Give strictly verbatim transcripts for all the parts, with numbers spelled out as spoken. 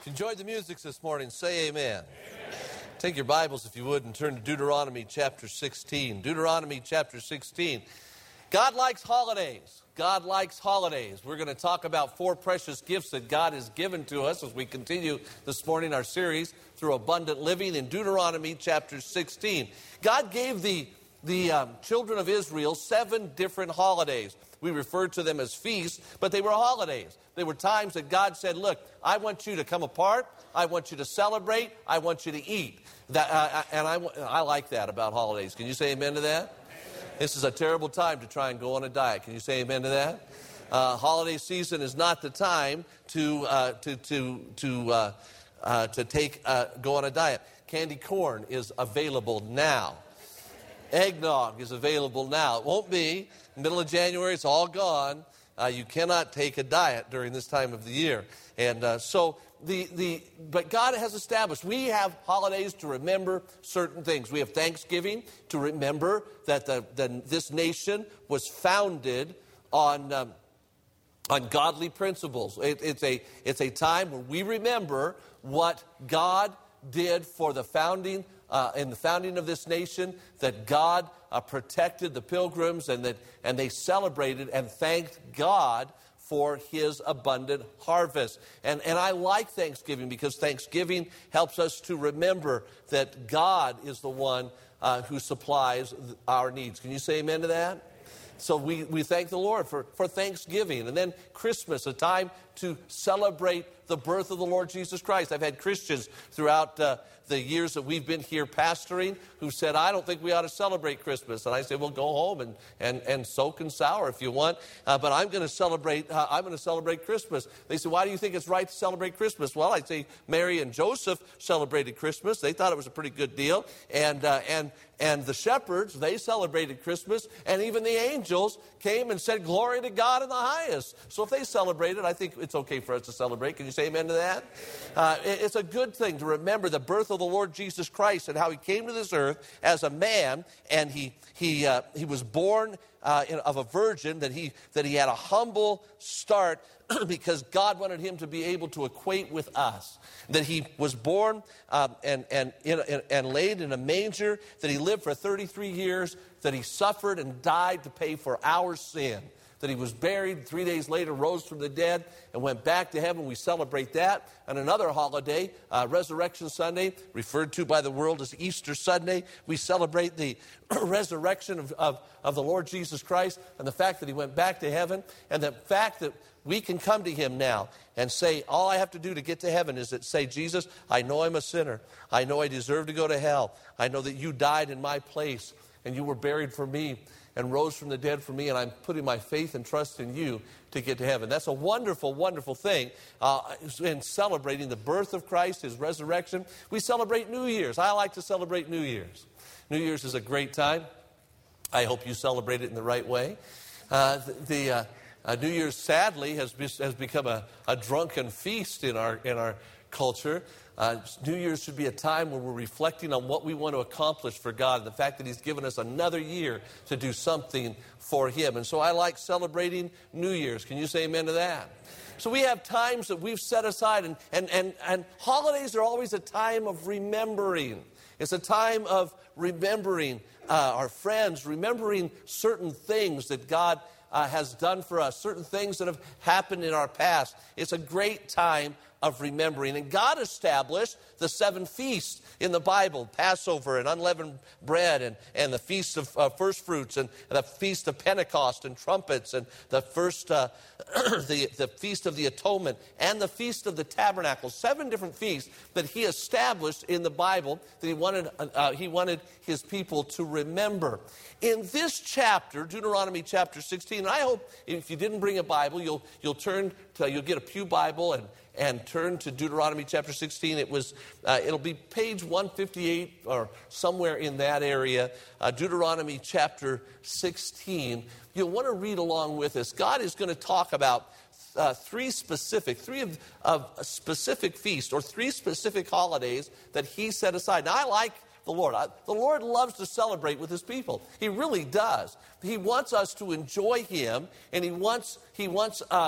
Enjoyed the music this morning. Say amen. Amen. Take your Bibles, if you would, and turn to Deuteronomy chapter sixteen. Deuteronomy chapter sixteen. God likes holidays. God likes holidays. We're going to talk about four precious gifts that God has given to us as we continue this morning our series through abundant living in Deuteronomy chapter sixteen. God gave the, the um, children of Israel seven different holidays. We refer to them as feasts, but they were holidays. They were times that God said, look, I want you to come apart. I want you to celebrate. I want you to eat. That, uh, and I, I like that about holidays. Can you say amen to that? This is a terrible time to try and go on a diet. Can you say amen to that? Uh, holiday season is not the time to uh, to to to uh, uh, to take uh, go on a diet. Candy corn is available now. Eggnog is available now. It won't be. Middle of January, it's all gone. Uh, you cannot take a diet during this time of the year. And uh, so, the the but God has established, we have holidays to remember certain things. We have Thanksgiving to remember that the, the, this nation was founded on um, on godly principles. It, it's a it's a time where we remember what God did for the founding Uh, in the founding of this nation, that God uh, protected the pilgrims and that and they celebrated and thanked God for his abundant harvest. And, and I like Thanksgiving because Thanksgiving helps us to remember that God is the one uh, who supplies our needs. Can you say amen to that? So we, we thank the Lord for, for Thanksgiving. And then Christmas, a time to celebrate the birth of the Lord Jesus Christ. I've had Christians throughout uh, the years that we've been here pastoring who said, I don't think we ought to celebrate Christmas. And I say, well, go home and, and, and soak and sour if you want. Uh, but I'm going to celebrate uh, I'm going to celebrate Christmas. They say, why do you think it's right to celebrate Christmas? Well, I say Mary and Joseph celebrated Christmas. They thought it was a pretty good deal. And uh, and and the shepherds, they celebrated Christmas. And even the angels came and said, glory to God in the highest. So if they celebrated, I think it's okay for us to celebrate. Can you say amen to that? Uh, it's a good thing to remember the birth of the Lord Jesus Christ and how he came to this earth as a man, and he he uh, he was born uh, in, of a virgin, that he that he had a humble start because God wanted him to be able to equate with us. That he was born um, and and in, in, and laid in a manger. That he lived for thirty-three years. That he suffered and died to pay for our sin. That he was buried, three days later rose from the dead and went back to heaven. We celebrate that. And another holiday, uh, Resurrection Sunday, referred to by the world as Easter Sunday, we celebrate the resurrection of, of, of the Lord Jesus Christ and the fact that he went back to heaven, and the fact that we can come to him now and say, all I have to do to get to heaven is that say, Jesus, I know I'm a sinner. I know I deserve to go to hell. I know that you died in my place and you were buried for me and rose from the dead for me, and I'm putting my faith and trust in you to get to heaven. That's a wonderful, wonderful thing uh, in celebrating the birth of Christ, his resurrection. We celebrate New Year's. I like to celebrate New Year's. New Year's is a great time. I hope you celebrate it in the right way. Uh, the the uh, uh, New Year's, sadly, has, be, has become a, a drunken feast in our in our culture. Uh, New Year's should be a time where we're reflecting on what we want to accomplish for God, and the fact that he's given us another year to do something for him. And so I like celebrating New Year's. Can you say amen to that? So we have times that we've set aside, and, and, and, and holidays are always a time of remembering. It's a time of remembering uh, our friends, remembering certain things that God uh, has done for us, certain things that have happened in our past. It's a great time of remembering. And God established the seven feasts in the Bible, Passover and unleavened bread, and, and the feast of uh, first fruits, and the feast of Pentecost and trumpets, and the first uh, the, the feast of the atonement, and the feast of the tabernacle. Seven different feasts that he established in the Bible that he wanted uh, he wanted his people to remember. In this chapter, Deuteronomy chapter sixteen, and I hope if you didn't bring a Bible, you'll you'll turn to you'll get a pew Bible and and turn to Deuteronomy chapter sixteen. It was, uh, it'll be page one fifty-eight or somewhere in that area. Uh, Deuteronomy chapter sixteen. You'll want to read along with us. God is going to talk about uh, three specific, three of, of specific feasts or three specific holidays that he set aside. Now, I like the Lord. I, the Lord loves to celebrate with his people. He really does. He wants us to enjoy him, and he wants he wants. Uh,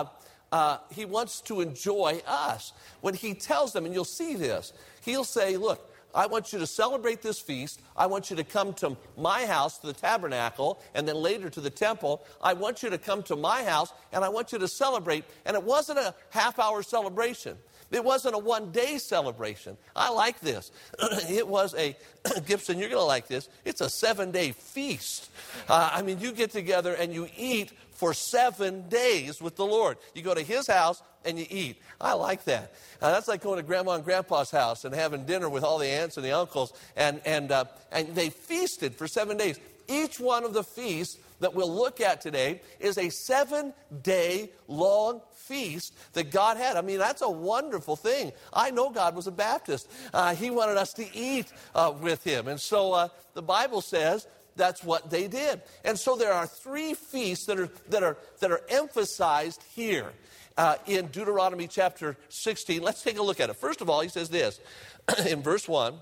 uh, he wants to enjoy us. When he tells them, and you'll see this, he'll say, look, I want you to celebrate this feast. I want you to come to my house, to the tabernacle, and then later to the temple. I want you to come to my house, and I want you to celebrate. And it wasn't a half-hour celebration. It wasn't a one-day celebration. I like this. It was a, Gibson, you're going to like this. It's a seven-day feast. Uh, I mean, you get together and you eat for seven days with the Lord. You go to his house and you eat. I like that. Uh, that's like going to Grandma and Grandpa's house and having dinner with all the aunts and the uncles. And, and, uh, and they feasted for seven days. Each one of the feasts that we'll look at today is a seven-day long feast that God had. I mean, that's a wonderful thing. I know God was a Baptist. Uh, he wanted us to eat uh, with him. And so uh, the Bible says that's what they did. And so there are three feasts that are that are that are emphasized here uh, in Deuteronomy chapter sixteen. Let's take a look at it. First of all, he says this in verse one: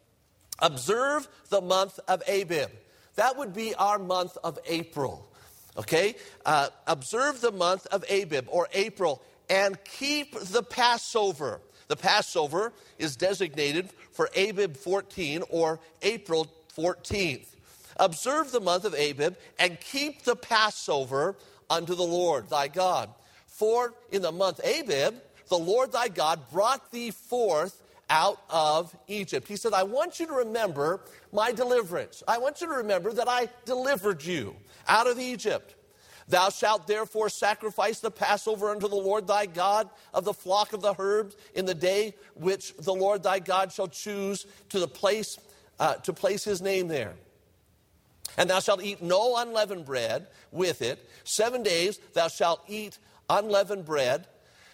observe the month of Abib. That would be our month of April. Okay? Uh, observe the month of Abib, or April, and keep the Passover. The Passover is designated for Abib fourteen, or April fourteenth. Observe the month of Abib, and keep the Passover unto the Lord thy God. For in the month Abib, the Lord thy God brought thee forth out of Egypt. He said, I want you to remember my deliverance. I want you to remember that I delivered you out of Egypt. Thou shalt therefore sacrifice the Passover unto the Lord thy God of the flock of the herds in the day which the Lord thy God shall choose to the place uh, to place his name there. And thou shalt eat no unleavened bread with it. Seven days thou shalt eat unleavened bread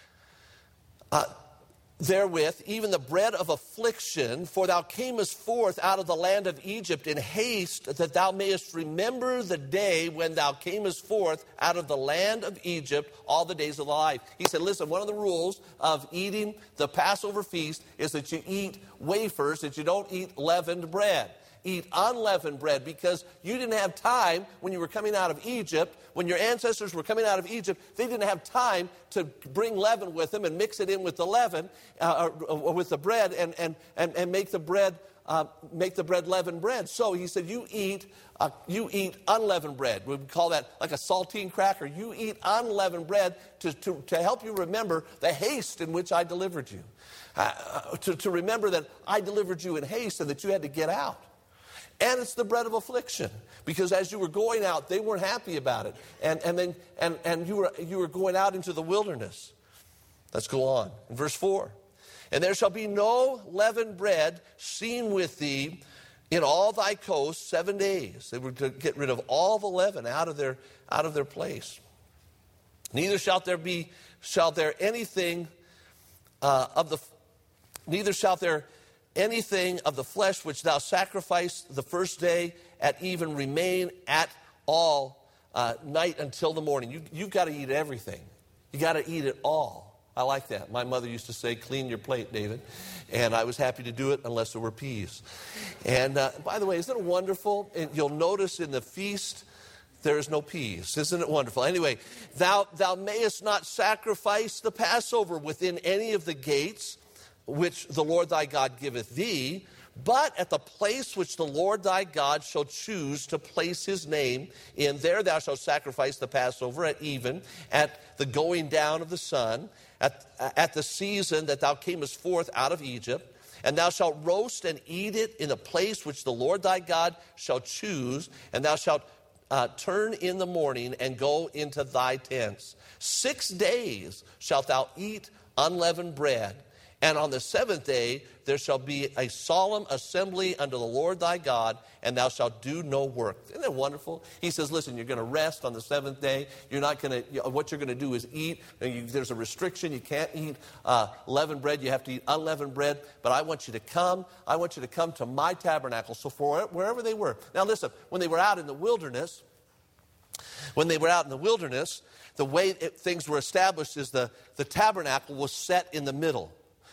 uh, therewith, even the bread of affliction, for thou camest forth out of the land of Egypt in haste, that thou mayest remember the day when thou camest forth out of the land of Egypt all the days of thy life. He said, listen, one of the rules of eating the Passover feast is that you eat wafers, that you don't eat leavened bread. Eat unleavened bread, because you didn't have time when you were coming out of Egypt. When your ancestors were coming out of Egypt, they didn't have time to bring leaven with them and mix it in with the leaven, uh, or, or with the bread, and and and, and make the bread uh, make the bread leavened bread. So he said, you eat uh, you eat unleavened bread. We would call that like a saltine cracker. You eat unleavened bread to to, to help you remember the haste in which I delivered you, uh, to to remember that I delivered you in haste and that you had to get out. And it's the bread of affliction, because as you were going out, they weren't happy about it. And and then and, and you were you were going out into the wilderness. Let's go on. In verse four. And there shall be no leavened bread seen with thee in all thy coasts seven days. They were to get rid of all the leaven out of their out of their place. Neither shall there be shall there anything uh, of the neither shall there anything of the flesh which thou sacrificed the first day at even remain at all uh, night until the morning. You, you've got to eat everything. You got to eat it all. I like that. My mother used to say, clean your plate, David. And I was happy to do it unless there were peas. And uh, by the way, isn't it wonderful? And you'll notice in the feast, there is no peas. Isn't it wonderful? Anyway, thou, thou mayest not sacrifice the Passover within any of the gates which the Lord thy God giveth thee, but at the place which the Lord thy God shall choose to place his name in, there thou shalt sacrifice the Passover at even, at the going down of the sun, at, at the season that thou camest forth out of Egypt. And thou shalt roast and eat it in the place which the Lord thy God shall choose, and thou shalt uh, turn in the morning and go into thy tents. Six days shalt thou eat unleavened bread. And on the seventh day there shall be a solemn assembly unto the Lord thy God, and thou shalt do no work. Isn't that wonderful? He says, listen, you're going to rest on the seventh day. You're not going to, what you're going to do is eat. You, there's a restriction. You can't eat uh, leavened bread. You have to eat unleavened bread. But I want you to come. I want you to come to my tabernacle. So for wherever they were. Now listen, when they were out in the wilderness, when they were out in the wilderness, the way it, things were established is the, the tabernacle was set in the middle.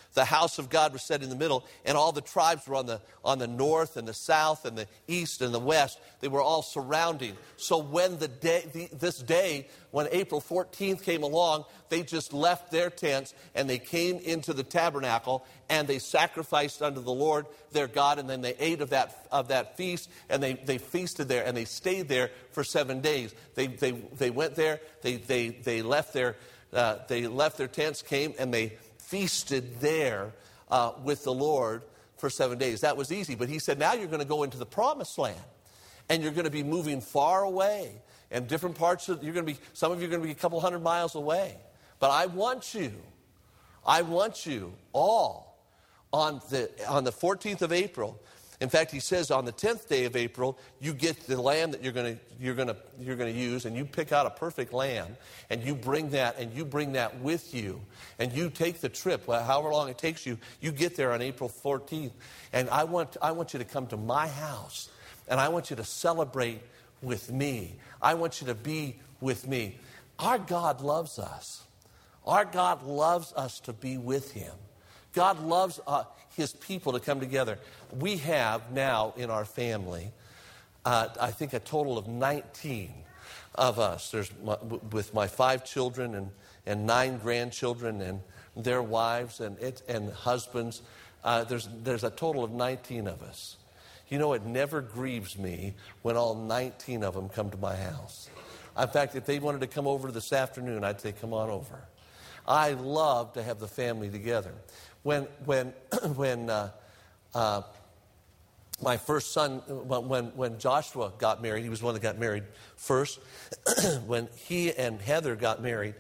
The house of God was set in the middle, and all the tribes were on the on the north and the south and the east and the west. They were all surrounding. So when the day, the, this day, when April fourteenth came along, they just left their tents and they came into the tabernacle and they sacrificed unto the Lord their God, and then they ate of that of that feast, and they, they feasted there, and they stayed there for seven days. They they they went there. They they they left their uh, they left their tents, came and they feasted there uh, with the Lord for seven days. That was easy. But he said, now you're going to go into the promised land. And you're going to be moving far away. And different parts of, you're going to be, some of you are going to be a couple hundred miles away. But I want you, I want you all on the, on the fourteenth of April. In fact, he says on the tenth day of April, you get the lamb that you're going to you're going to you're going to use, and you pick out a perfect lamb, and you bring that and you bring that with you, and you take the trip, well, however long it takes you. You get there on April fourteenth, and I want I want you to come to my house, and I want you to celebrate with me. I want you to be with me. Our God loves us. Our God loves us to be with Him. God loves uh, His people to come together. We have now in our family, uh, I think a total of nineteen of us. There's my, with my five children and, and nine grandchildren and their wives and it, and husbands. Uh, there's there's a total of nineteen of us. You know, it never grieves me when all nineteen of them come to my house. In fact, if they wanted to come over this afternoon, I'd say, come on over. I love to have the family together. When when when uh, uh, my first son, when when Joshua got married, he was the one that got married first. When he and Heather got married,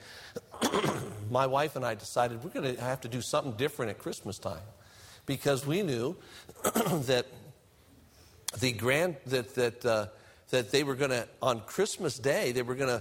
my wife and I decided we're going to have to do something different at Christmas time, because we knew that the grand that that uh, that they were going to, on Christmas Day, they were going to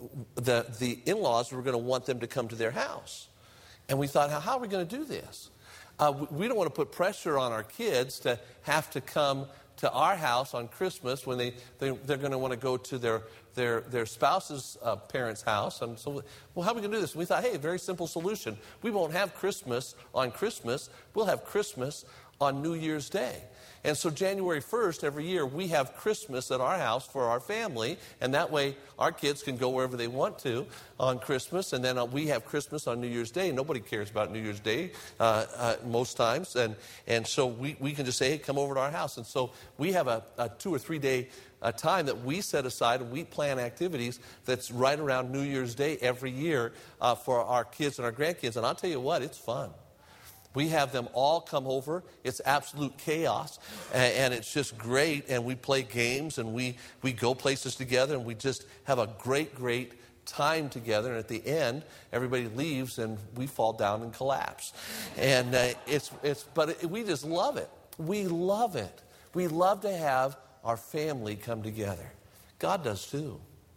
the the in-laws were going to want them to come to their house. And we thought, how, how are we going to do this? Uh, we don't want to put pressure on our kids to have to come to our house on Christmas when they, they, they're going to want to go to their their, their spouse's uh, parents' house. And so, well, how are we going to do this? And we thought, hey, a very simple solution. We won't have Christmas on Christmas. We'll have Christmas on New Year's Day. And so January first, every year, we have Christmas at our house for our family. And that way, our kids can go wherever they want to on Christmas. And then uh, we have Christmas on New Year's Day. Nobody cares about New Year's Day uh, uh, most times. And and so we, we can just say, hey, come over to our house. And so we have a, a two or three day uh, time that we set aside, and we plan activities that's right around New Year's Day every year uh, for our kids and our grandkids. And I'll tell you what, it's fun. We have them all come over. It's absolute chaos, and, and it's just great. And we play games, and we, we go places together, and we just have a great, great time together. And at the end, everybody leaves, and we fall down and collapse. And uh, it's it's but it, we just love it. We love it. We love to have our family come together. God does too.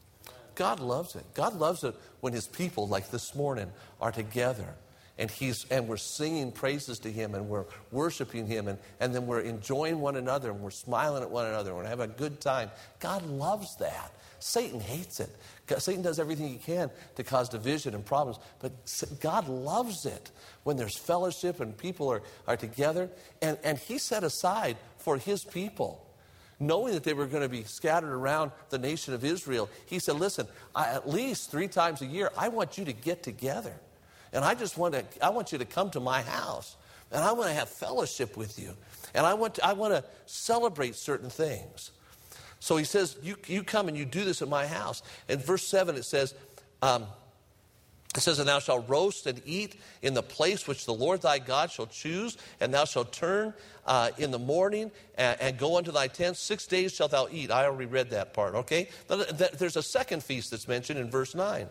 God loves it. God loves it when His people, like this morning, are together. And he's and we're singing praises to Him, and we're worshiping Him, and, and then we're enjoying one another, and we're smiling at one another, and we're having a good time. God loves that. Satan hates it. Satan does everything he can to cause division and problems, but God loves it when there's fellowship and people are, are together. And, and He set aside for His people, knowing that they were going to be scattered around the nation of Israel. He said, listen, I, at least three times a year, I want you to get together. And I just want to, I want you to come to my house. And I want to have fellowship with you. And I want to, I want to celebrate certain things. So He says, you, you come and you do this at my house. In verse seven it says, um, it says, and thou shalt roast and eat in the place which the Lord thy God shall choose. And thou shalt turn uh, in the morning and, and go unto thy tent. Six days shalt thou eat. I already read that part, okay? But there's a second feast that's mentioned in verse nine.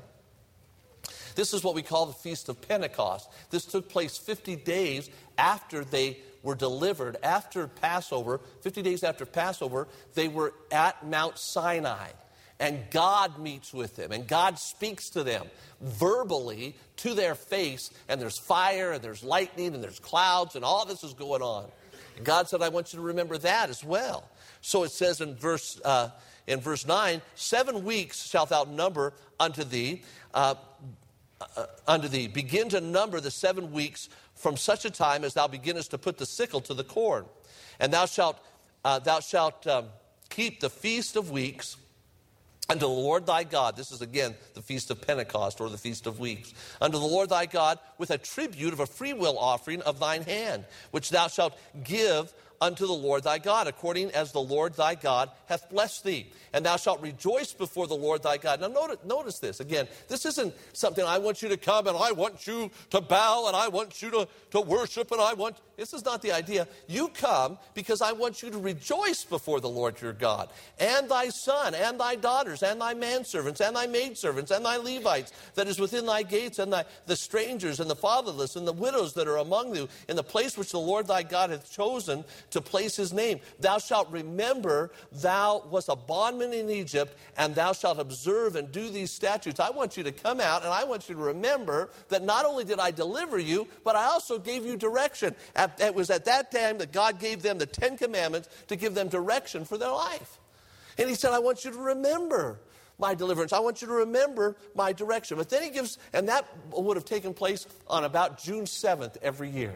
This is what we call the Feast of Pentecost. This took place fifty days after they were delivered, after Passover. fifty days after Passover, they were at Mount Sinai. And God meets with them, and God speaks to them verbally to their face. And there's fire, and there's lightning, and there's clouds, and all this is going on. And God said, I want you to remember that as well. So it says in verse uh, in verse nine, seven weeks shalt thou number unto thee. Uh, uh, unto thee. Begin to number the seven weeks from such a time as thou beginnest to put the sickle to the corn. And thou shalt, uh, thou shalt um, keep the feast of weeks unto the Lord thy God. This is again the feast of Pentecost, or the feast of weeks. Unto the Lord thy God with a tribute of a freewill offering of thine hand, which thou shalt give unto the Lord thy God, according as the Lord thy God hath blessed thee. And thou shalt rejoice before the Lord thy God. Now notice, notice this. Again, this isn't something I want you to come and I want you to bow and I want you to, to worship and I want... This is not the idea. You come because I want you to rejoice before the Lord your God, and thy son, and thy daughters, and thy manservants, and thy maidservants, and thy Levites that is within thy gates, and thy, the strangers, and the fatherless, and the widows that are among you, in the place which the Lord thy God hath chosen to place his name. Thou shalt remember thou wast a bondman in Egypt, and thou shalt observe and do these statutes. I want you to come out, and I want you to remember that not only did I deliver you, but I also gave you direction. It was at that time that God gave them the Ten Commandments to give them direction for their life. And he said, I want you to remember my deliverance. I want you to remember my direction. But then he gives, and that would have taken place on about June seventh every year,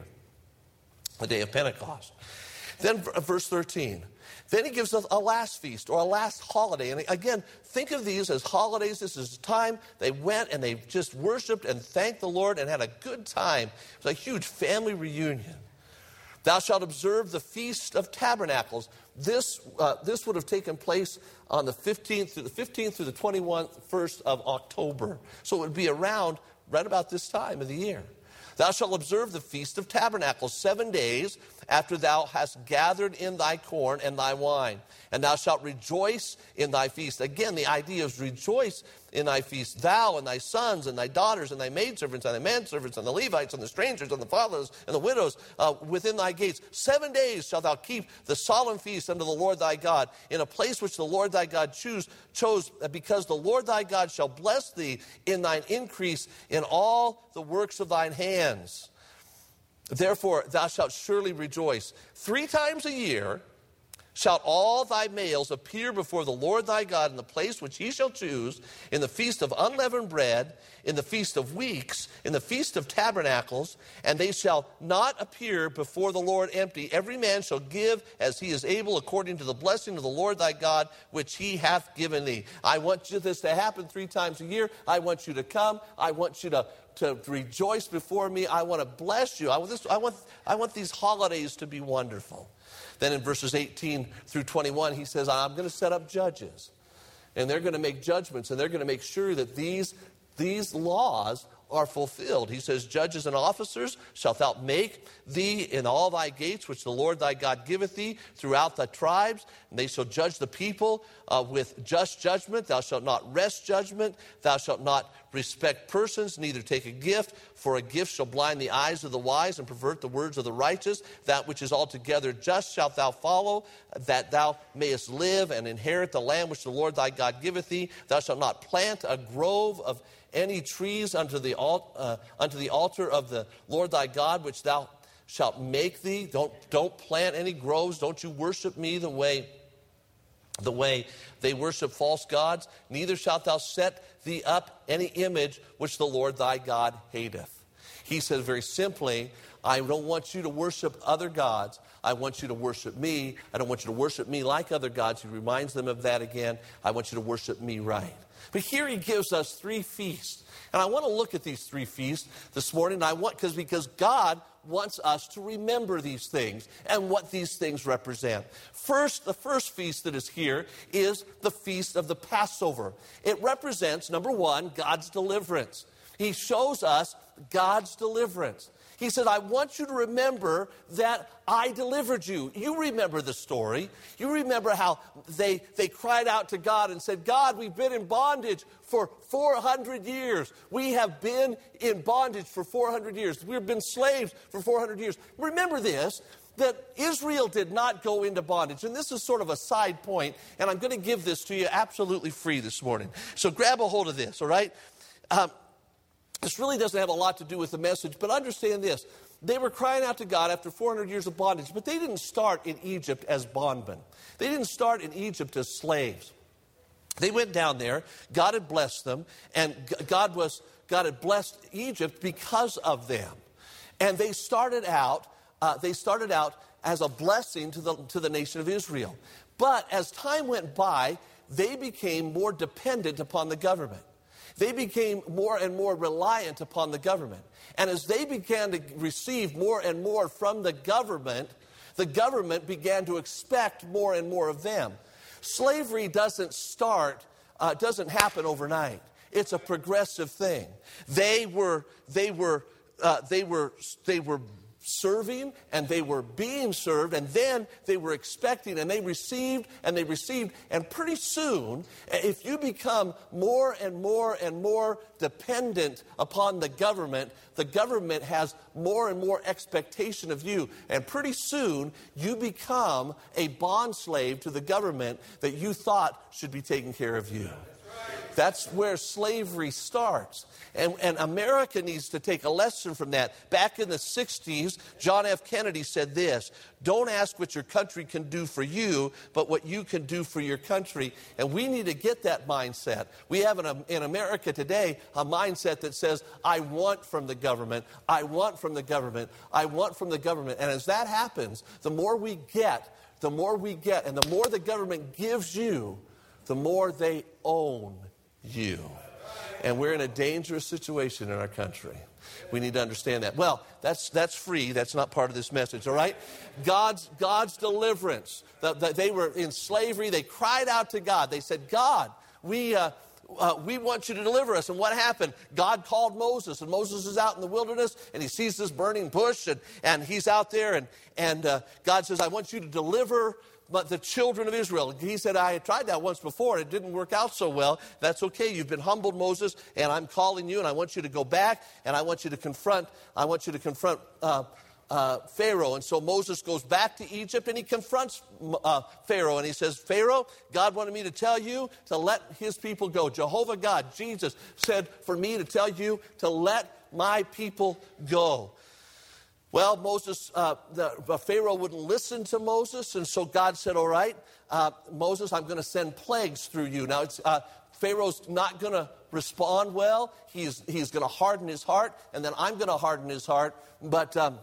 the day of Pentecost. Then verse thirteen. Then he gives us a last feast, or a last holiday. And again, think of these as holidays. This is a time they went and they just worshiped and thanked the Lord and had a good time. It was a huge family reunion. Thou shalt observe the Feast of Tabernacles. This, uh, this would have taken place on the fifteenth through the fifteenth through the twenty-first of October. So it would be around right about this time of the year. Thou shalt observe the Feast of Tabernacles seven days after thou hast gathered in thy corn and thy wine. And thou shalt rejoice in thy feast. Again, the idea is rejoice in thy feast. Thou and thy sons and thy daughters and thy maidservants and thy manservants and the Levites and the strangers and the fatherless and the widows uh, within thy gates. Seven days shalt thou keep the solemn feast unto the Lord thy God in a place which the Lord thy God choose, chose, because the Lord thy God shall bless thee in thine increase in all the works of thine hands. Therefore thou shalt surely rejoice. Three times a year shalt all thy males appear before the Lord thy God in the place which he shall choose, in the feast of unleavened bread, in the feast of weeks, in the feast of tabernacles, and they shall not appear before the Lord empty. Every man shall give as he is able, according to the blessing of the Lord thy God, which he hath given thee. I want you this to happen three times a year. I want you to come. I want you to to rejoice before me. I want to bless you. I want, this, I, want, I want these holidays to be wonderful. Then in verses eighteen through twenty-one, he says, I'm going to set up judges. And they're going to make judgments, and they're going to make sure that these, these laws are fulfilled. He says, judges and officers shalt thou make thee in all thy gates, which the Lord thy God giveth thee throughout the tribes. And they shall judge the people uh, with just judgment. Thou shalt not wrest judgment. Thou shalt not respect persons, neither take a gift. For a gift shall blind the eyes of the wise and pervert the words of the righteous. That which is altogether just shalt thou follow, that thou mayest live and inherit the land which the Lord thy God giveth thee. Thou shalt not plant a grove of any trees unto the, uh, unto the altar of the Lord thy God, which thou shalt make thee. Don't, don't plant any groves. Don't you worship me the way, the way they worship false gods. Neither shalt thou set thee up any image which the Lord thy God hateth. He says very simply, I don't want you to worship other gods. I want you to worship me. I don't want you to worship me like other gods. He reminds them of that again. I want you to worship me right. But here he gives us three feasts. And I want to look at these three feasts this morning. I want because because God wants us to remember these things and what these things represent. First, the first feast that is here is the feast of the Passover. It represents, number one, God's deliverance. He shows us God's deliverance. He said, I want you to remember that I delivered you. You remember the story. You remember how they, they cried out to God and said, God, we've been in bondage for four hundred years. We have been in bondage for four hundred years. We've been slaves for four hundred years. Remember this, that Israel did not go into bondage. And this is sort of a side point, and I'm going to give this to you absolutely free this morning. So grab a hold of this, all right? Um, This really doesn't have a lot to do with the message, but understand this. They were crying out to God after four hundred years of bondage, but they didn't start in Egypt as bondmen. They didn't start in Egypt as slaves. They went down there, God had blessed them, and God was God had blessed Egypt because of them. And they started out, uh, they started out as a blessing to the, to the nation of Israel. But as time went by, they became more dependent upon the government. They became more and more reliant upon the government. And as they began to receive more and more from the government, the government began to expect more and more of them. Slavery doesn't start, uh, doesn't happen overnight. It's a progressive thing. They were, they were, uh, they were, they were serving, and they were being served, and then they were expecting, and they received, and they received, and pretty soon, if you become more and more and more dependent upon the government, the government has more and more expectation of you, and pretty soon, you become a bond slave to the government that you thought should be taking care of you. That's where slavery starts. And, and America needs to take a lesson from that. Back in the sixties, John F. Kennedy said this: don't ask what your country can do for you, but what you can do for your country. And we need to get that mindset. We have in, in America today a mindset that says, I want from the government, I want from the government, I want from the government. And as that happens, the more we get, the more we get, and the more the government gives you, the more they own you. And we're in a dangerous situation in our country. We need to understand that. Well, that's that's free. That's not part of this message, all right? God's God's deliverance. The, the, they were in slavery. They cried out to God. They said, God, we... Uh, Uh, we want you to deliver us. And what happened? God called Moses, and Moses is out in the wilderness, and he sees this burning bush, and, and he's out there, and, and uh, God says, I want you to deliver the children of Israel. He said, I tried that once before, and it didn't work out so well. That's okay. You've been humbled, Moses, and I'm calling you, and I want you to go back, and I want you to confront, I want you to confront uh, Uh, Pharaoh. And so Moses goes back to Egypt, and he confronts uh, Pharaoh, and he says, Pharaoh, God wanted me to tell you to let his people go. Jehovah God, Jesus, said for me to tell you to let my people go. Well, Moses, uh, the, the Pharaoh wouldn't listen to Moses, and so God said, all right, uh, Moses, I'm going to send plagues through you. Now, it's uh, Pharaoh's not going to respond well. He's, he's going to harden his heart, and then I'm going to harden his heart, but... Um,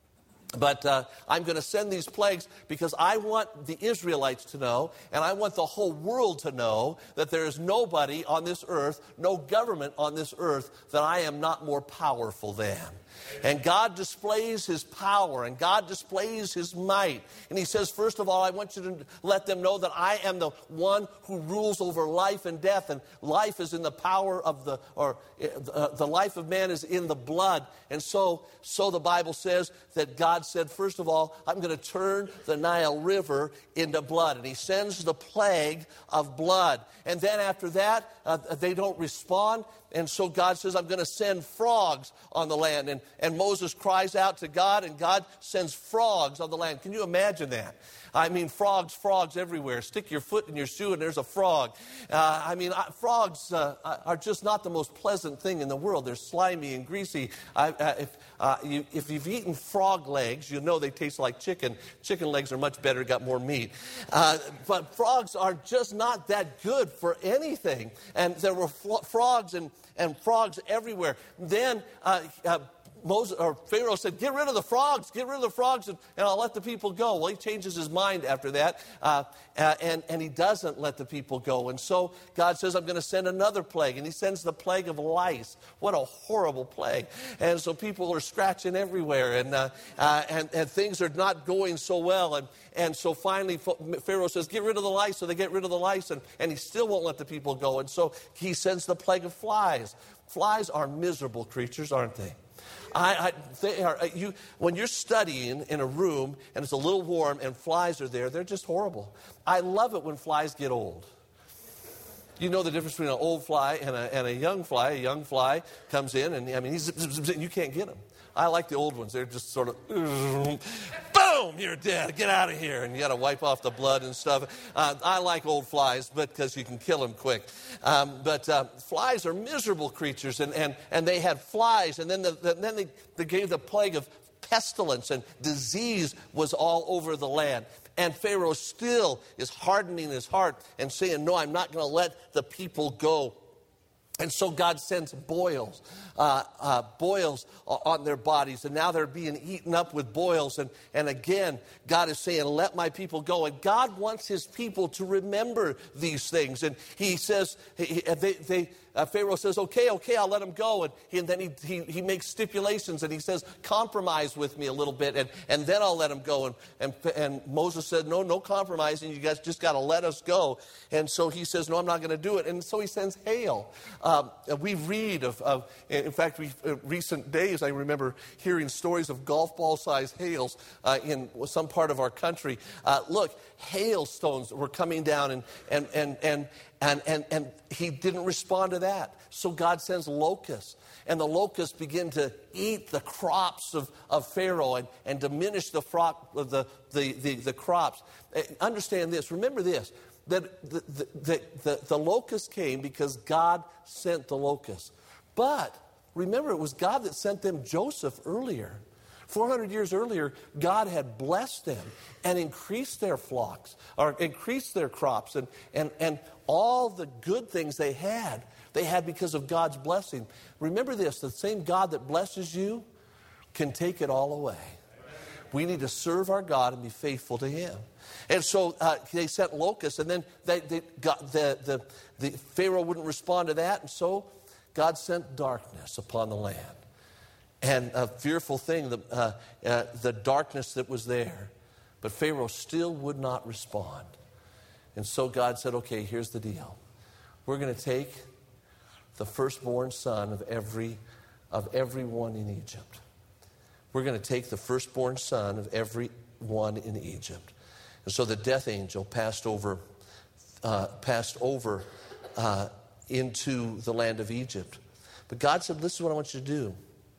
But uh, I'm going to send these plagues because I want the Israelites to know, and I want the whole world to know, that there is nobody on this earth, no government on this earth, that I am not more powerful than. And God displays his power, and God displays his might. And he says, first of all, I want you to let them know that I am the one who rules over life and death. And life is in the power of the, or uh, the life of man is in the blood. And so, so the Bible says that God said, first of all, I'm going to turn the Nile River into blood. And he sends the plague of blood. And then after that, uh, they don't respond. And so God says, I'm going to send frogs on the land. And, and Moses cries out to God, and God sends frogs on the land. Can you imagine that? I mean, frogs, frogs everywhere. Stick your foot in your shoe and there's a frog. Uh, I mean, uh, frogs uh, are just not the most pleasant thing in the world. They're slimy and greasy. I, uh, if, uh, you, if you've eaten frog legs, you know they taste like chicken. Chicken legs are much better, got more meat. Uh, but frogs are just not that good for anything. And there were fl- frogs and, and frogs everywhere. Then uh, uh, Moses or Pharaoh said, get rid of the frogs, get rid of the frogs, and, and I'll let the people go. Well, he changes his mind after that, uh, uh, and, and he doesn't let the people go. And so God says, I'm going to send another plague, and he sends the plague of lice. What a horrible plague. And so people are scratching everywhere, and uh, uh, and, and things are not going so well. And, and so finally Pharaoh says, get rid of the lice, so they get rid of the lice, and, and he still won't let the people go. And so he sends the plague of flies. Flies are miserable creatures, aren't they? I, I, they are, you, when you're studying in a room and it's a little warm and flies are there, they're just horrible. I love it when flies get old. You know the difference between an old fly and a, and a young fly. A young fly comes in, and I mean, he's, you can't get him. I like the old ones. They're just sort of, boom, you're dead. Get out of here. And you got to wipe off the blood and stuff. Uh, I like old flies, but because you can kill them quick. Um, but uh, flies are miserable creatures, and, and, and they had flies, and then the, the, then they, they gave the plague of pestilence, and disease was all over the land. And Pharaoh still is hardening his heart and saying, no, I'm not going to let the people go. And so God sends boils, uh, uh, boils on their bodies, and now they're being eaten up with boils. And, and again, God is saying, let my people go. And God wants his people to remember these things. And he says, he, they, they, uh, Pharaoh says, okay, okay, I'll let them go. And, he, and then he, he, he makes stipulations, and he says, compromise with me a little bit, and, and then I'll let them go. And, and, and Moses said, no, no compromising. You guys just got to let us go. And so he says, no, I'm not going to do it. And so he sends hail. Um, we read of, of, in fact, we, uh, recent days, I remember hearing stories of golf ball sized hails uh, in some part of our country. Uh, look, hailstones were coming down, and and, and, and, and, and, and he didn't respond to that. So God sends locusts, and the locusts begin to eat the crops of, of Pharaoh and, and diminish the, crop, the, the, the, the crops. Uh, understand this, remember this. That the, the, the, the, the locust came because God sent the locust. But remember, it was God that sent them Joseph earlier. four hundred years earlier, God had blessed them and increased their flocks, or increased their crops, and, and, and all the good things they had, they had because of God's blessing. Remember this, the same God that blesses you can take it all away. We need to serve our God and be faithful to him. And so uh, they sent locusts, and then they, they got the, the, the Pharaoh wouldn't respond to that, and so God sent darkness upon the land. And a fearful thing, the, uh, uh, the darkness that was there. But Pharaoh still would not respond. And so God said, okay, here's the deal. We're going to take the firstborn son of every of everyone in Egypt. We're going to take the firstborn son of everyone in Egypt. And so the death angel passed over, uh, passed over uh, into the land of Egypt. But God said, this is what I want you to do.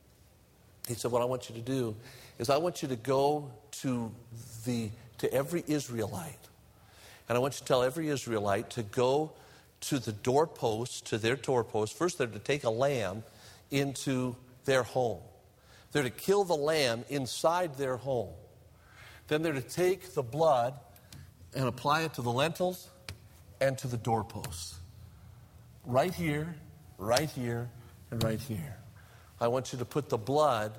He said, what I want you to do is I want you to go to the to every Israelite. And I want you to tell every Israelite to go to the doorposts, to their doorposts. First, they're to take a lamb into their home. They're to kill the lamb inside their home. Then they're to take the blood and apply it to the lintels and to the doorposts. Right here, right here, and right here. I want you to put the blood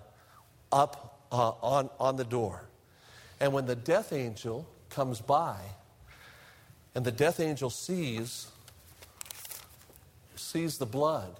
up uh, on, on the door. And when the death angel comes by, and the death angel sees, sees the blood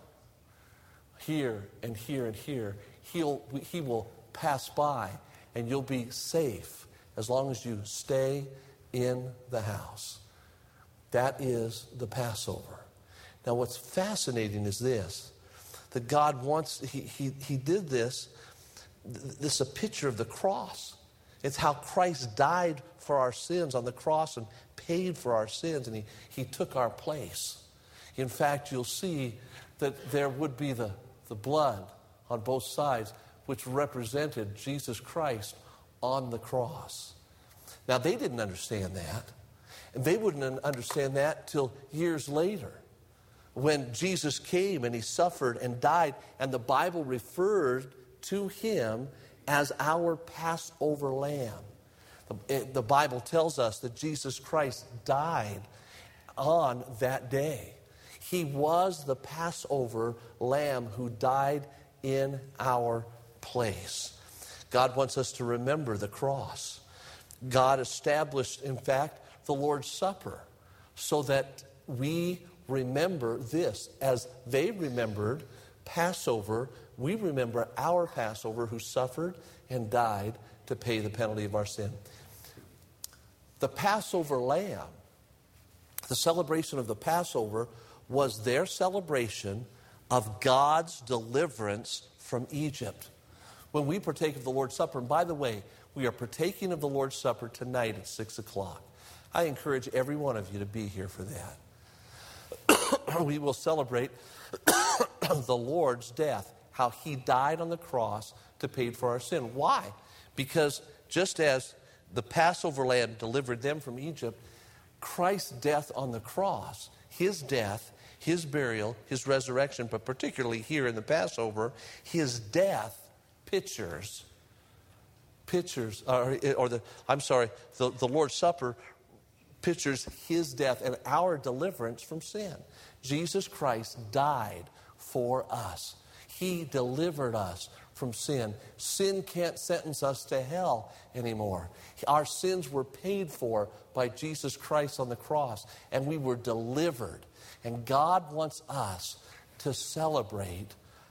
here and here and here, he'll, he will pass by, and you'll be safe as long as you stay in the house. That is the Passover. Now, what's fascinating is this, that God wants, he, he, he did this, this is a picture of the cross. It's how Christ died for our sins on the cross and paid for our sins, and he, he took our place. In fact, you'll see that there would be the, the blood on both sides, which represented Jesus Christ on the cross. Now, they didn't understand that, and they wouldn't understand that till years later, when Jesus came and he suffered and died, and the Bible referred to him as our Passover lamb. The, the Bible tells us that Jesus Christ died on that day. He was the Passover lamb who died in our place. God wants us to remember the cross. God established, in fact, the Lord's Supper so that we remember this. As they remembered Passover, we remember our Passover who suffered and died to pay the penalty of our sin. The Passover lamb, the celebration of the Passover, was their celebration of God's deliverance from Egypt. When we partake of the Lord's Supper, and by the way, we are partaking of the Lord's Supper tonight at six o'clock. I encourage every one of you to be here for that. We will celebrate the Lord's death, how he died on the cross to pay for our sin. Why? Because just as the Passover lamb delivered them from Egypt, Christ's death on the cross, his death, his burial, his resurrection, but particularly here in the Passover, his death pictures, pictures, or, or the, I'm sorry, the, the Lord's Supper pictures his death and our deliverance from sin. Jesus Christ died for us. He delivered us from sin. Sin can't sentence us to hell anymore. Our sins were paid for by Jesus Christ on the cross, and we were delivered. And God wants us to celebrate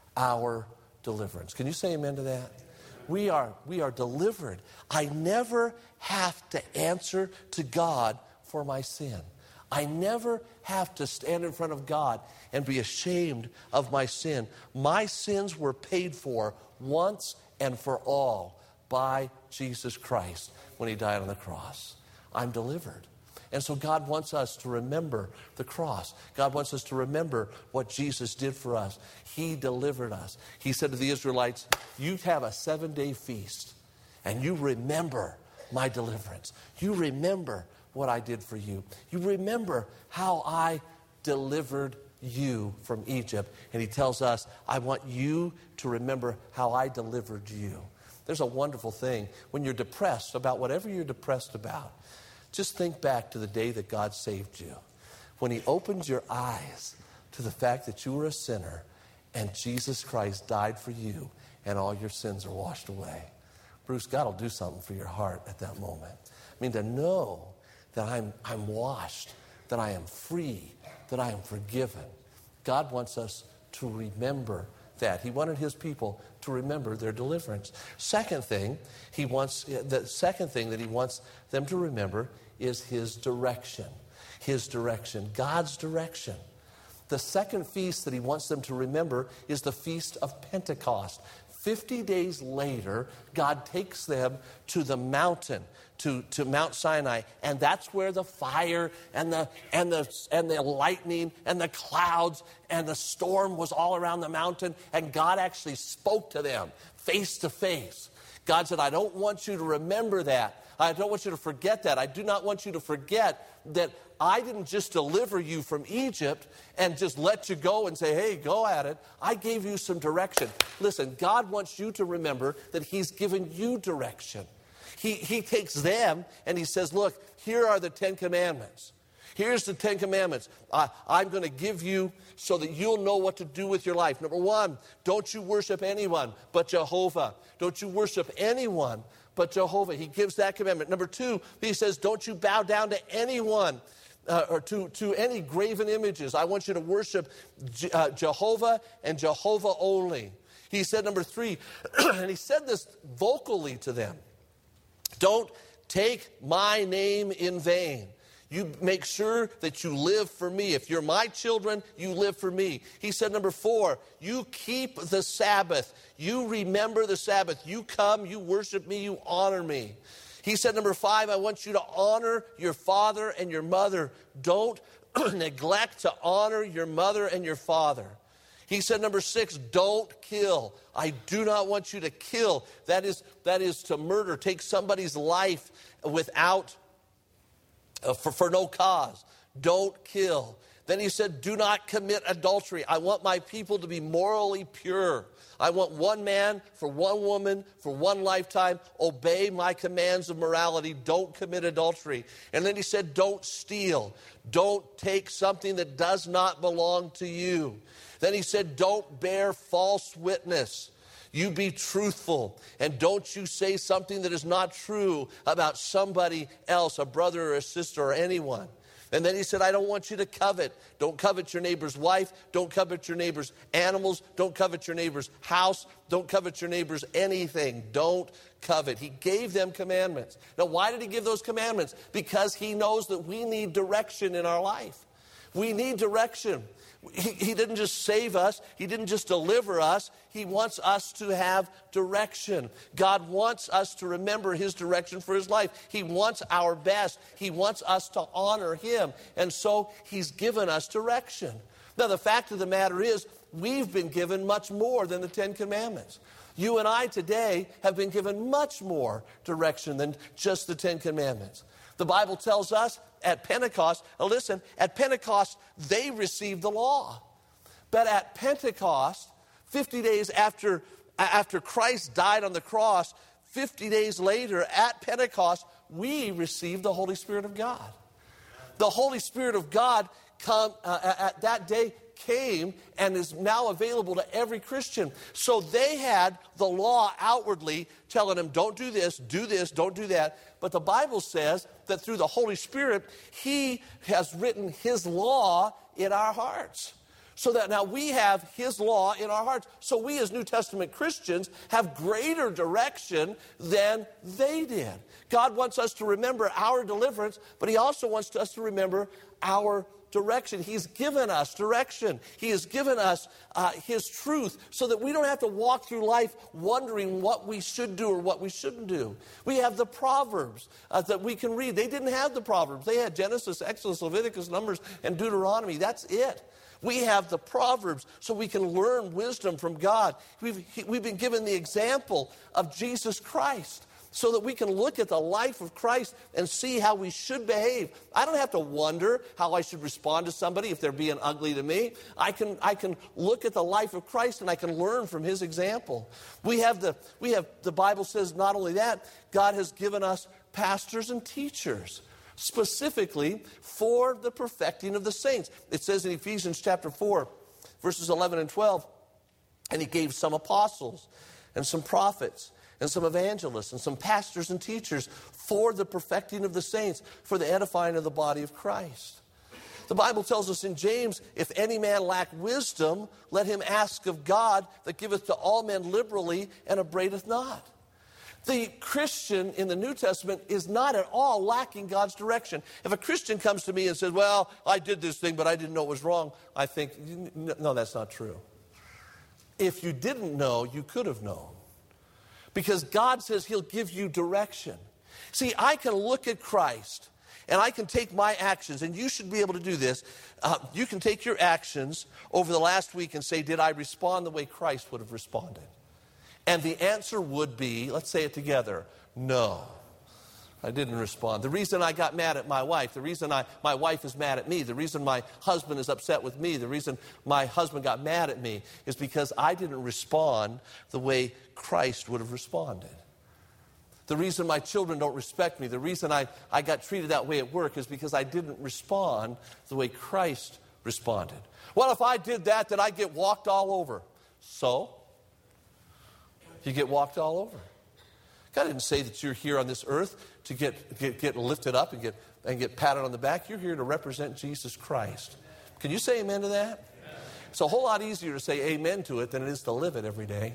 our deliverance. Can you say amen to that? We are, we are delivered. I never have to answer to God for my sin. I never have to stand in front of God and be ashamed of my sin. My sins were paid for once and for all by Jesus Christ when he died on the cross. I'm delivered. And so God wants us to remember the cross. God wants us to remember what Jesus did for us. He delivered us. He said to the Israelites, you have a seven-day feast, and you remember my deliverance. You remember what I did for you. You remember how I delivered you from Egypt. And he tells us, I want you to remember how I delivered you. There's a wonderful thing. When you're depressed about whatever you're depressed about, just think back to the day that God saved you. When he opened your eyes to the fact that you were a sinner and Jesus Christ died for you and all your sins are washed away. Bruce, God will do something for your heart at that moment. I mean, to know that I'm, I'm washed, that I am free, that I am forgiven. God wants us to remember that. He wanted his people to remember their deliverance. Second thing, he wants the second thing that he wants them to remember is his direction. His direction, God's direction. The second feast that he wants them to remember is the Feast of Pentecost. Fifty days later, God takes them to the mountain, to, to Mount Sinai, and that's where the fire and the and the and the lightning and the clouds and the storm was all around the mountain, and God actually spoke to them face to face. God said, I don't want you to remember that. I don't want you to forget that. I do not want you to forget that I didn't just deliver you from Egypt and just let you go and say, hey, go at it. I gave you some direction. Listen, God wants you to remember that he's given you direction. He, he takes them and he says, look, here are the Ten Commandments. Here's the Ten Commandments. Uh, I'm going to give you so that you'll know what to do with your life. Number one, don't you worship anyone but Jehovah. Don't you worship anyone but Jehovah. He gives that commandment. Number two, he says, don't you bow down to anyone uh, or to, to any graven images. I want you to worship Je- uh, Jehovah and Jehovah only. He said, number three, and he said this vocally to them, don't take my name in vain. You make sure that you live for me. If you're my children, you live for me. He said, number four, you keep the Sabbath. You remember the Sabbath. You come, you worship me, you honor me. He said, number five, I want you to honor your father and your mother. Don't neglect to honor your mother and your father. He said, number six, don't kill. I do not want you to kill. That is, that is to murder, take somebody's life without Uh, for, for no cause. Don't kill. Then he said, do not commit adultery. I want my people to be morally pure. I want one man for one woman for one lifetime. Obey my commands of morality. Don't commit adultery. And then he said, don't steal. Don't take something that does not belong to you. Then he said, don't bear false witness. You be truthful, and don't you say something that is not true about somebody else, a brother or a sister or anyone. And then he said, I don't want you to covet. Don't covet your neighbor's wife. Don't covet your neighbor's animals. Don't covet your neighbor's house. Don't covet your neighbor's anything. Don't covet. He gave them commandments. Now, why did he give those commandments? Because he knows that we need direction in our life. We need direction. He, he didn't just save us. He didn't just deliver us. He wants us to have direction. God wants us to remember his direction for his life. He wants our best. He wants us to honor him. And so he's given us direction. Now, the fact of the matter is, we've been given much more than the Ten Commandments. You and I today have been given much more direction than just the Ten Commandments. The Bible tells us at Pentecost, now listen, at Pentecost, they received the law. But at Pentecost, fifty days after, after Christ died on the cross, fifty days later at Pentecost, we received the Holy Spirit of God. The Holy Spirit of God come, uh, at that day came and is now available to every Christian. So they had the law outwardly telling them, don't do this, do this, don't do that. But the Bible says that through the Holy Spirit, He has written His law in our hearts. So that now we have His law in our hearts. So we as New Testament Christians have greater direction than they did. God wants us to remember our deliverance, but He also wants us to remember our direction. He's given us direction. He has given us uh, His truth so that we don't have to walk through life wondering what we should do or what we shouldn't do. We have the Proverbs uh, that we can read. They didn't have the Proverbs. They had Genesis, Exodus, Leviticus, Numbers, and Deuteronomy. That's it. We have the Proverbs so we can learn wisdom from God. We've, we've been given the example of Jesus Christ so that we can look at the life of Christ and see how we should behave. I don't have to wonder how I should respond to somebody if they're being ugly to me. I can, I can look at the life of Christ and I can learn from His example. We have the, we have, the Bible says not only that, God has given us pastors and teachers, specifically for the perfecting of the saints. It says in Ephesians chapter four, verses eleven and twelve, and He gave some apostles and some prophets and some evangelists and some pastors and teachers for the perfecting of the saints, for the edifying of the body of Christ. The Bible tells us in James, if any man lack wisdom, let him ask of God that giveth to all men liberally and upbraideth not. The Christian in the New Testament is not at all lacking God's direction. If a Christian comes to me and says, well, I did this thing, but I didn't know it was wrong, I think, no, that's not true. If you didn't know, you could have known. Because God says He'll give you direction. See, I can look at Christ and I can take my actions, and you should be able to do this. Uh, you can take your actions over the last week and say, did I respond the way Christ would have responded? And the answer would be, let's say it together, no, I didn't respond. The reason I got mad at my wife, the reason I, my wife is mad at me, the reason my husband is upset with me, the reason my husband got mad at me is because I didn't respond the way Christ would have responded. The reason my children don't respect me, the reason I, I got treated that way at work is because I didn't respond the way Christ responded. Well, if I did that, then I'd get walked all over. So? You get walked all over. God didn't say that you're here on this earth to get, get, get lifted up and get, and get patted on the back. You're here to represent Jesus Christ. Can you say amen to that? Amen. It's a whole lot easier to say amen to it than it is to live it every day.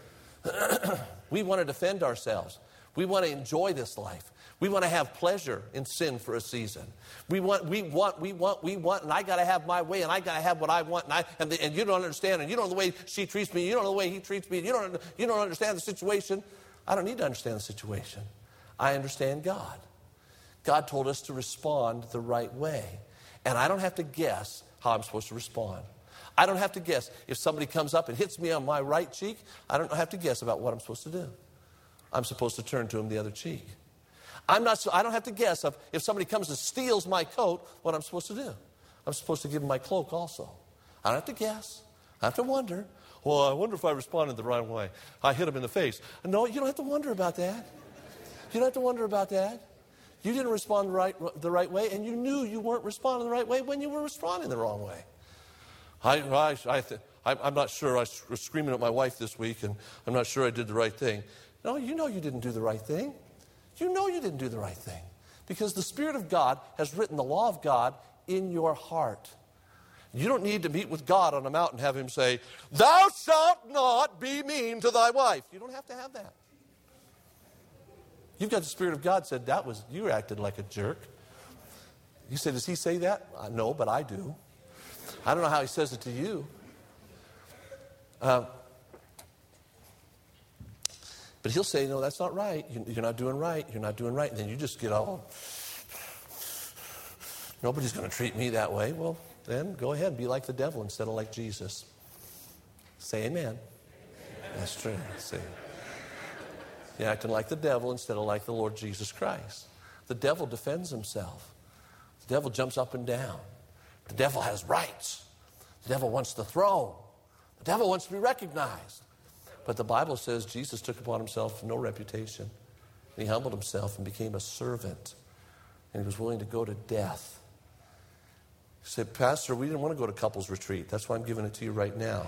We want to defend ourselves. We want to enjoy this life. We want to have pleasure in sin for a season. We want, we want, we want, we want, and I got to have my way, and I got to have what I want, and I, and, the, and you don't understand, and you don't know the way she treats me, you don't know the way he treats me, you don't, you don't understand the situation. I don't need to understand the situation. I understand God. God told us to respond the right way, and I don't have to guess how I'm supposed to respond. I don't have to guess. If somebody comes up and hits me on my right cheek, I don't have to guess about what I'm supposed to do. I'm supposed to turn to him the other cheek. I'm not. I don't have to guess if, if somebody comes and steals my coat, what I'm supposed to do. I'm supposed to give him my cloak also. I don't have to guess. I have to wonder. Well, I wonder if I responded the right way. I hit him in the face. No, you don't have to wonder about that. You don't have to wonder about that. You didn't respond the right, the right way, and you knew you weren't responding the right way when you were responding the wrong way. I, I, I th- I'm not sure. I was screaming at my wife this week, and I'm not sure I did the right thing. No, you know you didn't do the right thing. You know you didn't do the right thing because the Spirit of God has written the law of God in your heart. You don't need to meet with God on a mountain and have Him say, thou shalt not be mean to thy wife. You don't have to have that. You've got the Spirit of God said, that was, you acted like a jerk. You say, does He say that? Uh, no, but I do. I don't know how He says it to you. Uh, But He'll say, no, that's not right. You're not doing right. You're not doing right. And then you just get all, nobody's going to treat me that way. Well, then go ahead and be like the devil instead of like Jesus. Say amen. Amen. That's true. See, you're acting like the devil instead of like the Lord Jesus Christ. The devil defends himself. The devil jumps up and down. The devil has rights. The devil wants the throne. The devil wants to be recognized. But the Bible says Jesus took upon Himself no reputation. He humbled Himself and became a servant. And He was willing to go to death said, Pastor, we didn't want to go to couples retreat. That's why I'm giving it to you right now.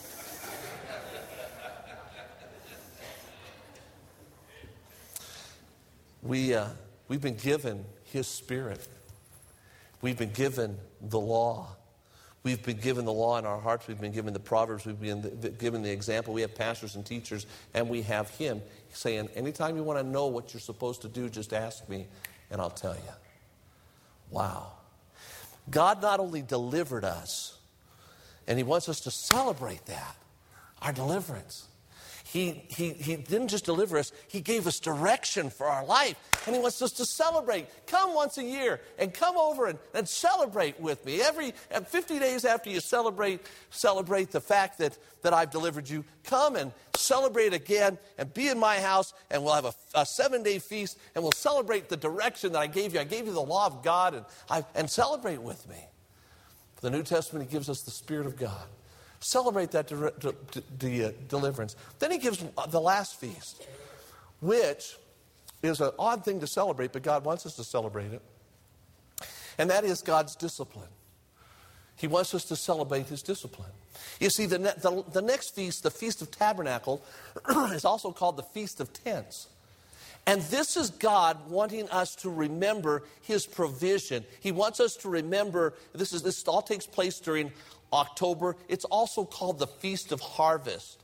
we, uh, we've been given His Spirit. We've been given the law. We've been given the law in our hearts. We've been given the Proverbs. We've been given the example. We have pastors and teachers, and we have Him saying, anytime you want to know what you're supposed to do, just ask me, and I'll tell you. Wow. God not only delivered us, and He wants us to celebrate that, our deliverance. He, he, he didn't just deliver us, He gave us direction for our life. And He wants us to celebrate. Come once a year and come over and, and celebrate with me. Every fifty days after you celebrate, celebrate the fact that, that I've delivered you. Come and celebrate again and be in my house, and we'll have a, a seven-day feast, and we'll celebrate the direction that I gave you. I gave you the law of God, and, I, and celebrate with me. The New Testament, He gives us the Spirit of God. Celebrate that de- de- de- de- uh, deliverance. Then He gives the last feast, which is an odd thing to celebrate, but God wants us to celebrate it. And that is God's discipline. He wants us to celebrate His discipline. You see, the, ne- the, the next feast, the Feast of Tabernacle, is also called the Feast of Tents. And this is God wanting us to remember His provision. He wants us to remember, this is this all takes place during October. It's also called the Feast of Harvest.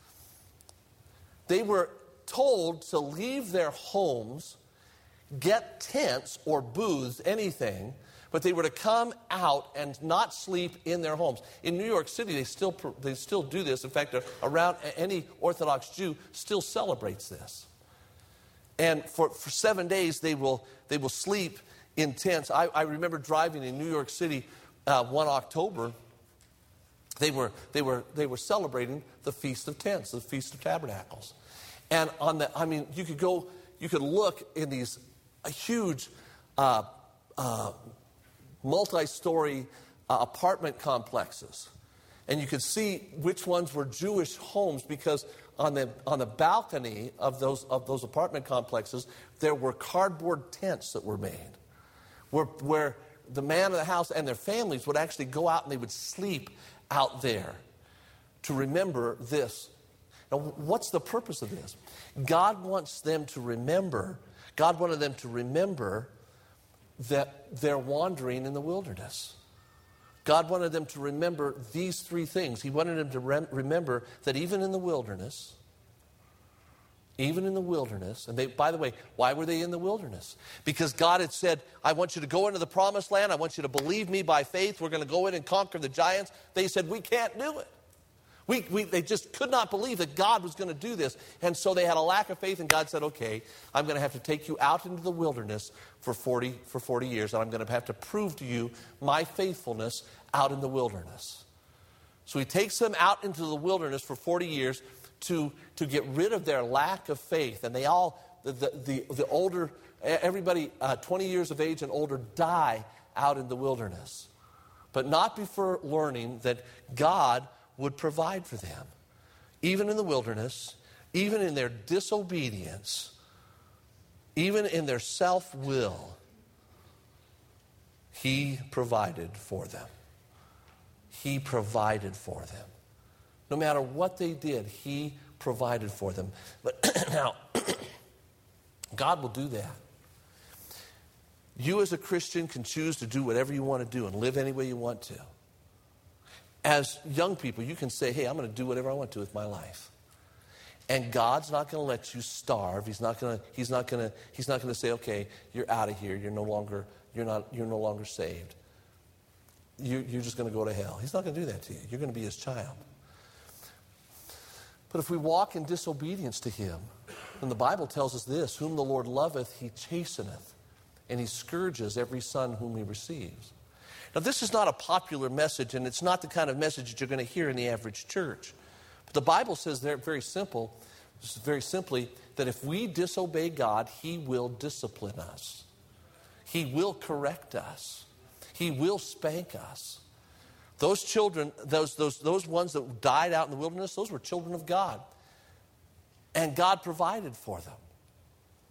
They were told to leave their homes, get tents or booths, anything, but they were to come out and not sleep in their homes. In New York City, they still they still do this. In fact, around any Orthodox Jew still celebrates this. And for, for seven days, they will they will sleep in tents. I, I remember driving in New York City uh, one October. They were they were they were celebrating the Feast of Tents, the Feast of Tabernacles. And on the, I mean, you could go, you could look in these huge, uh, uh, multi-story uh, apartment complexes, and you could see which ones were Jewish homes, because on the on the balcony of those of those apartment complexes there were cardboard tents that were made, where where the man of the house and their families would actually go out and they would sleep out there to remember this. Now, what's the purpose of this? God wants them to remember, God wanted them to remember that they're wandering in the wilderness. God wanted them to remember these three things. He wanted them to rem- remember that even in the wilderness, even in the wilderness, and they, by the way, why were they in the wilderness? Because God had said, I want you to go into the promised land. I want you to believe me by faith. We're going to go in and conquer the giants. They said, we can't do it. We, we, they just could not believe that God was going to do this. And so they had a lack of faith, and God said, okay, I'm going to have to take you out into the wilderness for forty, for forty years, and I'm going to have to prove to you my faithfulness out in the wilderness. So He takes them out into the wilderness for forty years to, to get rid of their lack of faith. And they all, the, the, the, the older, everybody uh, twenty years of age and older die out in the wilderness. But not before learning that God would provide for them. Even in the wilderness, even in their disobedience, even in their self-will, He provided for them. He provided for them. No matter what they did, He provided for them. But now, God will do that. You as a Christian can choose to do whatever you want to do and live any way you want to. As young people, you can say, hey, I'm going to do whatever I want to with my life. And God's not going to let you starve. He's not going to, he's not going to, he's not going to say, okay, you're out of here. You're no longer, you're not, you're no longer saved. You, you're just going to go to hell. He's not going to do that to you. You're going to be His child. But if we walk in disobedience to Him, then the Bible tells us this, whom the Lord loveth, He chasteneth, and He scourges every son whom He receives. Now, this is not a popular message, and it's not the kind of message that you're going to hear in the average church. But the Bible says there very simple, very simply, that if we disobey God, He will discipline us. He will correct us. He will spank us. Those children, those, those, those ones that died out in the wilderness, those were children of God. And God provided for them.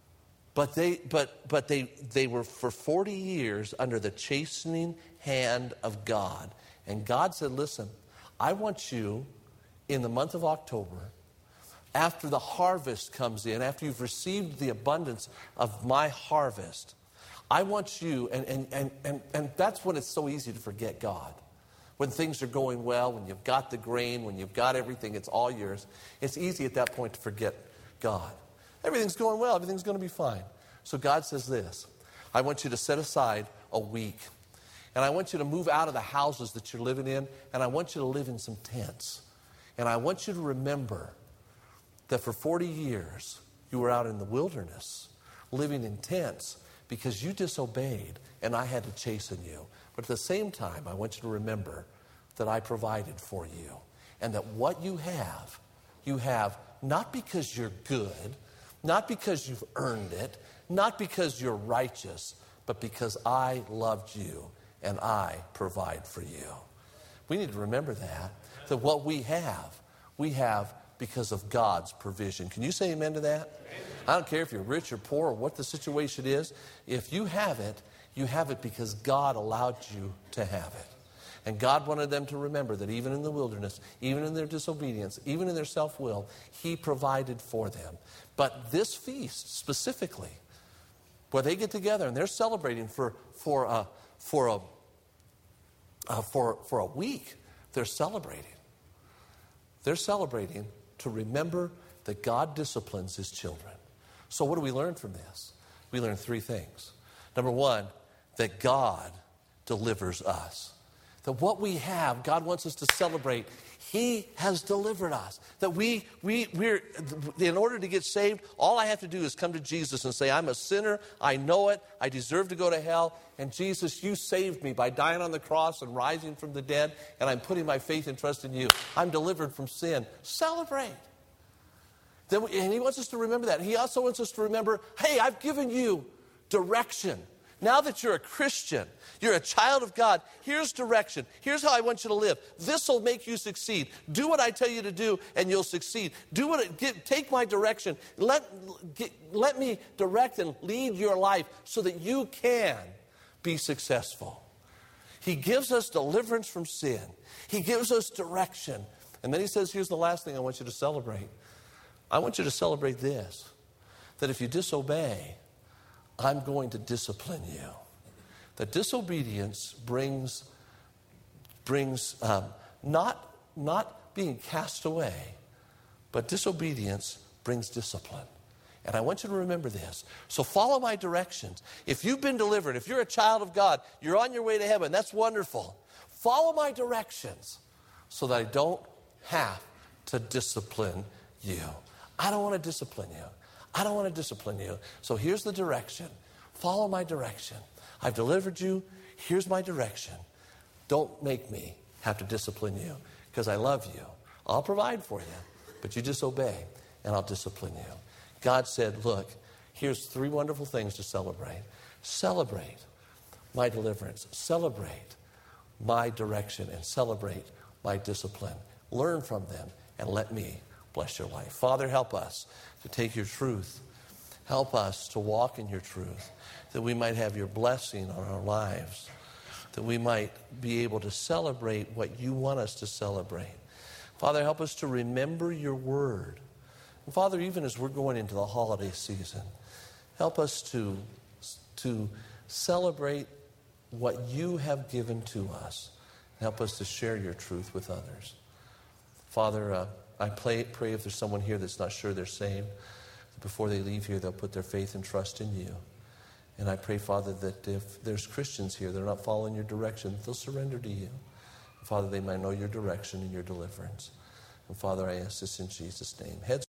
But they, but, but they, they were for forty years under the chastening hand of God. And God said, listen, I want you in the month of October, after the harvest comes in, after you've received the abundance of my harvest, I want you, and, and, and, and, and that's when it's so easy to forget God. When things are going well, when you've got the grain, when you've got everything, it's all yours. It's easy at that point to forget God. Everything's going well. Everything's going to be fine. So God says this, I want you to set aside a week. And I want you to move out of the houses that you're living in. And I want you to live in some tents. And I want you to remember that for forty years, you were out in the wilderness, living in tents, because you disobeyed, and I had to chasten you. But at the same time, I want you to remember that I provided for you. And that what you have, you have not because you're good, not because you've earned it, not because you're righteous, but because I loved you and I provide for you. We need to remember that, that what we have, we have because of God's provision. Can you say amen to that? Amen. I don't care if you're rich or poor or what the situation is. If you have it, you have it because God allowed you to have it. And God wanted them to remember that even in the wilderness, even in their disobedience, even in their self-will, He provided for them. But this feast specifically, where they get together and they're celebrating for for a for a uh, for for a week, they're celebrating. They're celebrating to remember that God disciplines His children. So what do we learn from this? We learn three things. Number one, that God delivers us. That what we have, God wants us to celebrate. He has delivered us. That we, we, we're, in order to get saved, all I have to do is come to Jesus and say, I'm a sinner, I know it, I deserve to go to hell, and Jesus, you saved me by dying on the cross and rising from the dead, and I'm putting my faith and trust in you. I'm delivered from sin. Celebrate. Then, and He wants us to remember that. He also wants us to remember, hey, I've given you direction. Now that you're a Christian, you're a child of God, here's direction. Here's how I want you to live. This will make you succeed. Do what I tell you to do, and you'll succeed. Do what it, get, take my direction. Let, get, let me direct and lead your life so that you can be successful. He gives us deliverance from sin. He gives us direction. And then He says, here's the last thing I want you to celebrate. I want you to celebrate this, that if you disobey, I'm going to discipline you. That disobedience brings, brings um, not, not being cast away, but disobedience brings discipline. And I want you to remember this. So follow my directions. If you've been delivered, if you're a child of God, you're on your way to heaven. That's wonderful. Follow my directions so that I don't have to discipline you. I don't want to discipline you. I don't want to discipline you. So here's the direction. Follow my direction. I've delivered you. Here's my direction. Don't make me have to discipline you because I love you. I'll provide for you, but you disobey and I'll discipline you. God said, look, here's three wonderful things to celebrate. Celebrate my deliverance. Celebrate my direction and celebrate my discipline. Learn from them and let me bless your life. Father, help us to take your truth. Help us to walk in your truth, that we might have your blessing on our lives, that we might be able to celebrate what you want us to celebrate. Father, help us to remember your word. And Father, even as we're going into the holiday season, help us to, to celebrate what you have given to us. Help us to share your truth with others. Father, uh, I pray, pray if there's someone here that's not sure they're saved, that before they leave here, they'll put their faith and trust in you. And I pray, Father, that if there's Christians here that are not following your direction, they'll surrender to you. Father, they might know your direction and your deliverance. And Father, I ask this in Jesus' name. Heads